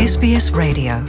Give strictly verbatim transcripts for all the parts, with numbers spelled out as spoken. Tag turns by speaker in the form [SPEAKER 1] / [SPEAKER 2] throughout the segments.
[SPEAKER 1] S B S Radio.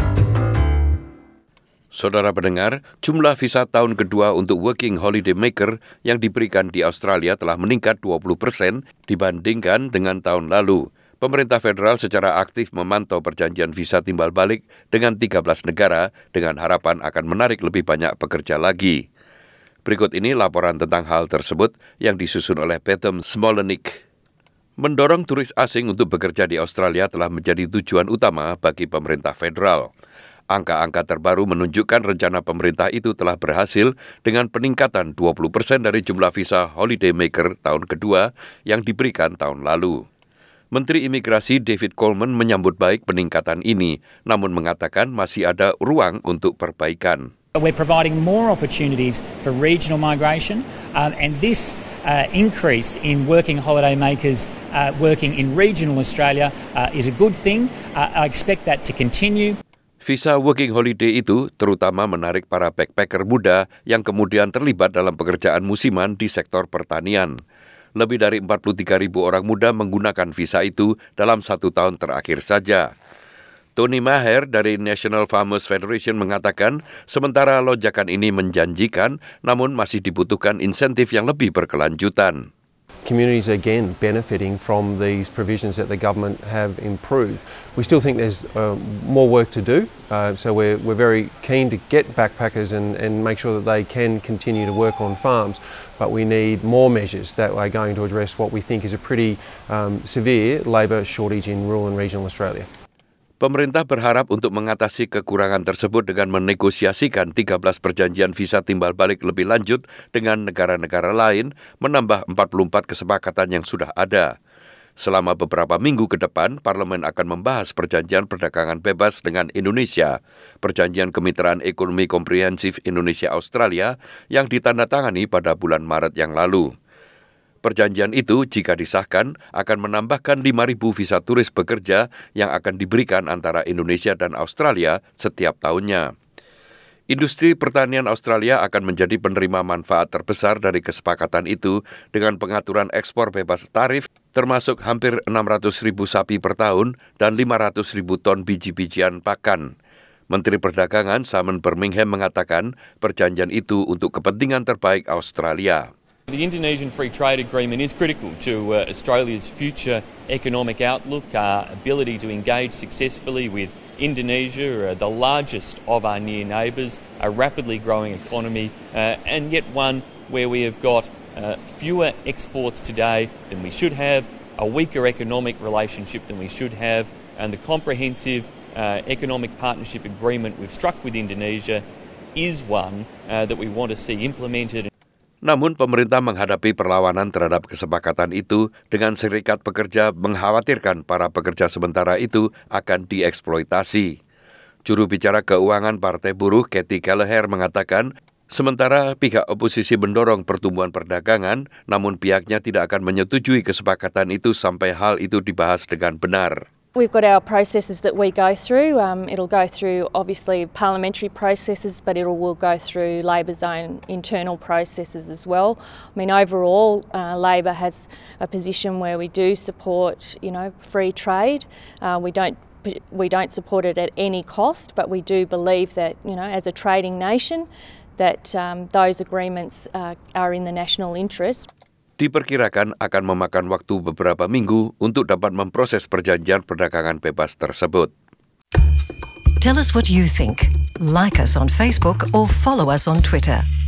[SPEAKER 2] Saudara pendengar, jumlah visa tahun kedua untuk working holiday maker yang diberikan di Australia telah meningkat dua puluh persen dibandingkan dengan tahun lalu. Pemerintah federal secara aktif memantau perjanjian visa timbal balik dengan tiga belas negara dengan harapan akan menarik lebih banyak pekerja lagi. Berikut ini laporan tentang hal tersebut yang disusun oleh Peter Smolenik. Mendorong turis asing untuk bekerja di Australia telah menjadi tujuan utama bagi pemerintah federal. Angka-angka terbaru menunjukkan rencana pemerintah itu telah berhasil dengan peningkatan dua puluh persen dari jumlah visa holiday maker tahun kedua yang diberikan tahun lalu. Menteri Imigrasi David Coleman menyambut baik peningkatan ini, namun mengatakan masih ada ruang untuk perbaikan.
[SPEAKER 3] We're providing more opportunities for regional migration, um, and this uh, increase in working holiday makers uh, working in regional Australia uh, is a good thing. Uh, I expect that to continue.
[SPEAKER 2] Visa working holiday itu terutama menarik para backpacker muda yang kemudian terlibat dalam pekerjaan musiman di sektor pertanian. Lebih dari empat puluh tiga ribu orang muda menggunakan visa itu dalam satu tahun terakhir saja. Tony Maher dari National Farmers Federation mengatakan, sementara lonjakan ini menjanjikan, namun masih dibutuhkan insentif yang lebih berkelanjutan.
[SPEAKER 4] Communities are again benefiting from these provisions that the government have improved. We still think there's uh, more work to do, uh, so we're, we're very keen to get backpackers and, and make sure that they can continue to work on farms, but we need more measures that are going to address what we think is a pretty um, severe labour shortage in rural and regional Australia.
[SPEAKER 2] Pemerintah berharap untuk mengatasi kekurangan tersebut dengan menegosiasikan tiga belas perjanjian visa timbal balik lebih lanjut dengan negara-negara lain, menambah empat puluh empat kesepakatan yang sudah ada. Selama beberapa minggu ke depan, Parlemen akan membahas perjanjian perdagangan bebas dengan Indonesia, perjanjian kemitraan ekonomi komprehensif Indonesia-Australia yang ditandatangani pada bulan Maret yang lalu. Perjanjian itu, jika disahkan, akan menambahkan lima ribu visa turis bekerja yang akan diberikan antara Indonesia dan Australia setiap tahunnya. Industri pertanian Australia akan menjadi penerima manfaat terbesar dari kesepakatan itu dengan pengaturan ekspor bebas tarif, termasuk hampir enam ratus ribu sapi per tahun dan lima ratus ribu ton biji-bijian pakan. Menteri Perdagangan Simon Birmingham mengatakan perjanjian itu untuk kepentingan terbaik Australia.
[SPEAKER 5] The Indonesian Free Trade Agreement is critical to uh, Australia's future economic outlook, our ability to engage successfully with Indonesia, uh, the largest of our near neighbours, a rapidly growing economy, uh, and yet one where we have got uh, fewer exports today than we should have, a weaker economic relationship than we should have, and the comprehensive uh, economic partnership agreement we've struck with Indonesia is one uh, that we want to see implemented.
[SPEAKER 2] Namun pemerintah menghadapi perlawanan terhadap kesepakatan itu dengan serikat pekerja mengkhawatirkan para pekerja sementara itu akan dieksploitasi. Juru bicara keuangan Partai Buruh Kathy Kelleher mengatakan, sementara pihak oposisi mendorong pertumbuhan perdagangan, namun pihaknya tidak akan menyetujui kesepakatan itu sampai hal itu dibahas dengan benar.
[SPEAKER 6] We've got our processes that we go through. Um, it'll go through obviously parliamentary processes, but it will go through Labor's own internal processes as well. I mean, overall, uh, Labor has a position where we do support, you know, free trade. Uh, we don't we don't support it at any cost, but we do believe that, you know, as a trading nation, that um, those agreements uh, are in the national interest.
[SPEAKER 2] Diperkirakan akan memakan waktu beberapa minggu untuk dapat memproses perjanjian perdagangan bebas tersebut.
[SPEAKER 1] Tell us what you think. Like us on Facebook or follow us on Twitter.